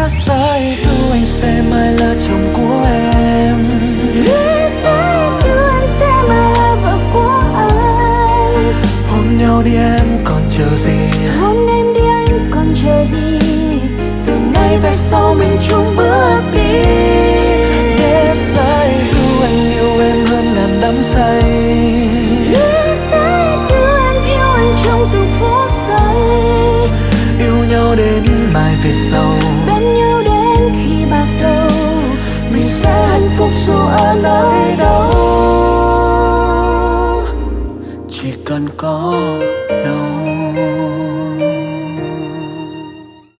sai thú anh sẽ mãi là chồng của em. Lẽ sai thú em sẽ mãi là vợ của anh. Hôn nhau đi em còn chờ gì, Hôn em đi anh còn chờ gì, từ nay về sau mình chung bước đi. Lẽ sai thú anh yêu em hơn ngàn đắm say. lẽ sai thú em yêu anh trong từng phút giây. Yêu nhau đến mai về sau.